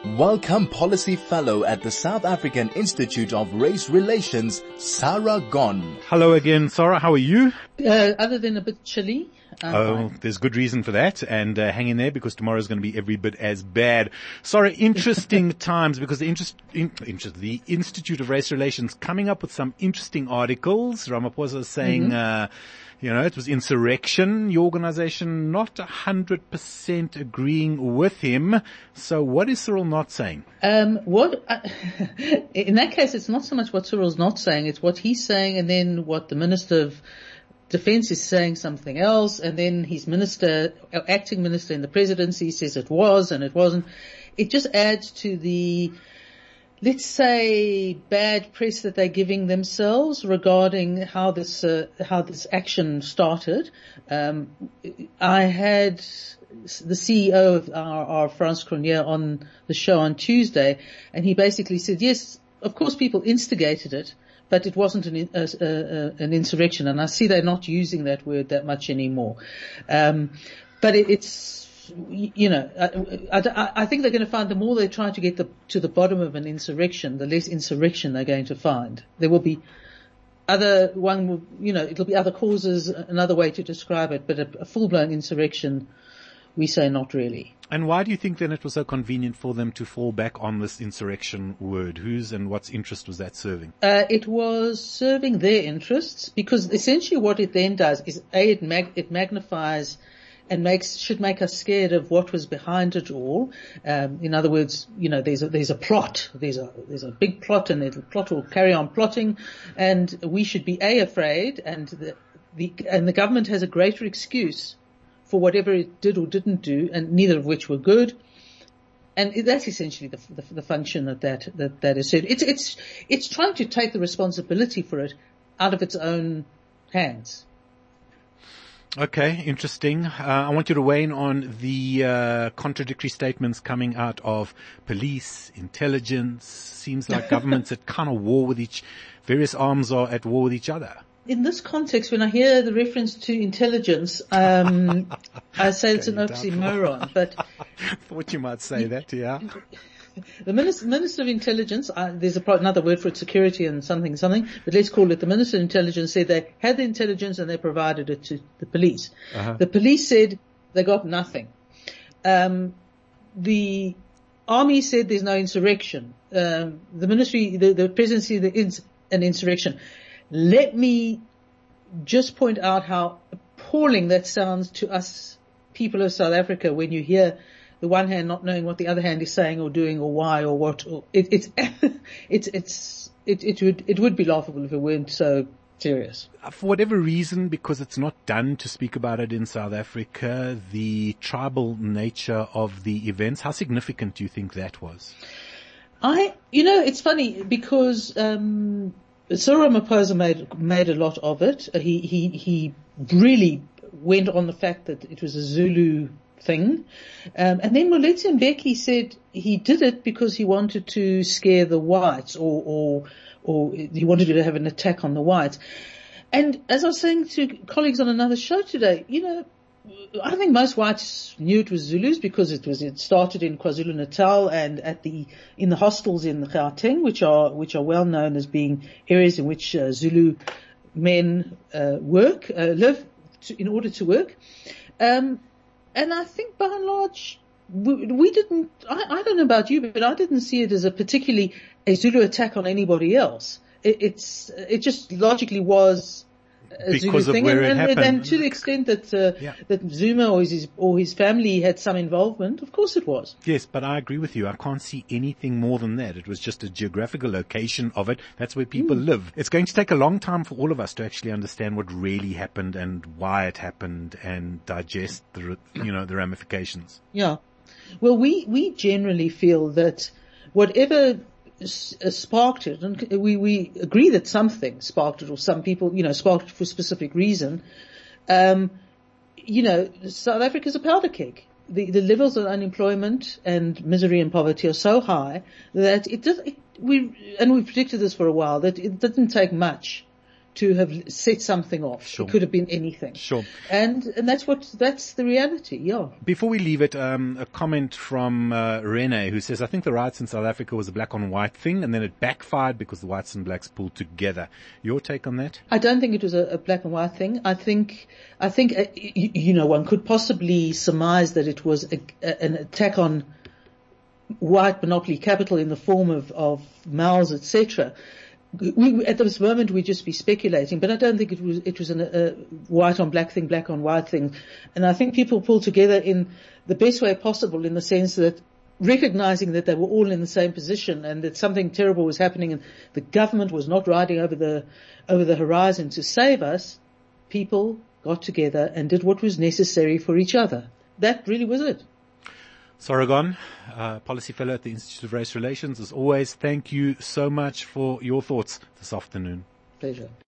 Welcome Policy Fellow at the South African Institute of Race Relations, Sarah Gon. Hello again, Sarah. How are you? Other than a bit chilly. There's good reason for that, and hang in there because tomorrow is going to be every bit as bad. Sorry, interesting times because the the Institute of Race Relations coming up with some interesting articles. Ramaphosa is saying, it was insurrection. Your organization not 100% agreeing with him. So what is Cyril not saying? In that case, it's not so much what Cyril's not saying, it's what he's saying, and then what the Minister of Defense is saying something else, and then his acting minister in the presidency says it was and it wasn't. It just adds to the, let's say, bad press that they're giving themselves regarding how this action started. I had the CEO of our France Cronje on the show on Tuesday, and he basically said, yes, of course people instigated it, but it wasn't an insurrection, and I see they're not using that word that much anymore. But it's, I think they're going to find the more they try to get to the bottom of an insurrection, the less insurrection they're going to find. There will be it'll be other causes, another way to describe it, but a full-blown insurrection, we say not really. And why do you think then it was so convenient for them to fall back on this insurrection word? Whose and what's interest was that serving? It was serving their interests, because essentially what it then does is, it magnifies and should make us scared of what was behind it all. In other words, there's a plot, there's a big plot, and the plot will carry on plotting, and we should be afraid, and the government has a greater excuse for whatever it did or didn't do, and neither of which were good. And that's essentially the function that is said. It's trying to take the responsibility for it out of its own hands. Okay, interesting. I want you to weigh in on the contradictory statements coming out of police, intelligence. Seems like governments at kind of war with various arms are at war with each other. In this context, when I hear the reference to intelligence, I say it's an oxymoron, but I thought you might say that, yeah. The Minister of Intelligence, there's another word for it, security and something, but let's call it the Minister of Intelligence, said they had the intelligence and they provided it to the police. The police said they got nothing. The army said there's no insurrection. The ministry, the presidency, there is an insurrection. Let me just point out how appalling that sounds to us people of South Africa when you hear the one hand not knowing what the other hand is saying or doing or why or what. It would be laughable if it weren't so serious. For whatever reason, because it's not done to speak about it in South Africa, the tribal nature of the events, how significant do you think that was? It's funny because Cyril Ramaphosa made a lot of it. He really went on the fact that it was a Zulu thing. And then Molethi Mbeki said he did it because he wanted to scare the whites or he wanted to have an attack on the whites. And as I was saying to colleagues on another show today, I think most whites knew it was Zulus because it started in KwaZulu-Natal and in the hostels in Gauteng, which are well known as being areas in which Zulu men live in order to work. And I think by and large we didn't. I don't know about you, but I didn't see it as a Zulu attack on anybody else. It just logically was a Zulu thing, and to the extent that that Zuma or his family had some involvement, of course it was. Yes, but I agree with you. I can't see anything more than that. It was just a geographical location of it. That's where people live. It's going to take a long time for all of us to actually understand what really happened and why it happened and digest the ramifications. Yeah. Well, we generally feel that whatever sparked it, and we agree that something sparked it, or some people, sparked it for a specific reason. South Africa is a powder keg. The levels of unemployment and misery and poverty are so high that we predicted this for a while, that it didn't take much to have set something off. Sure. It could have been anything. Sure. And that's the reality, yeah. Before we leave it, a comment from Rene, who says, I think the riots in South Africa was a black on white thing, and then it backfired because the whites and blacks pulled together. Your take on that? I don't think it was a black and white thing. I think one could possibly surmise that it was an attack on white monopoly capital in the form of malls, etc. At this moment, we'd just be speculating, but I don't think it was a white on black thing, black on white thing. And I think people pulled together in the best way possible, in the sense that recognizing that they were all in the same position and that something terrible was happening and the government was not riding over the horizon to save us, people got together and did what was necessary for each other. That really was it. Sarah Gon, Policy Fellow at the Institute of Race Relations. As always, thank you so much for your thoughts this afternoon. Pleasure.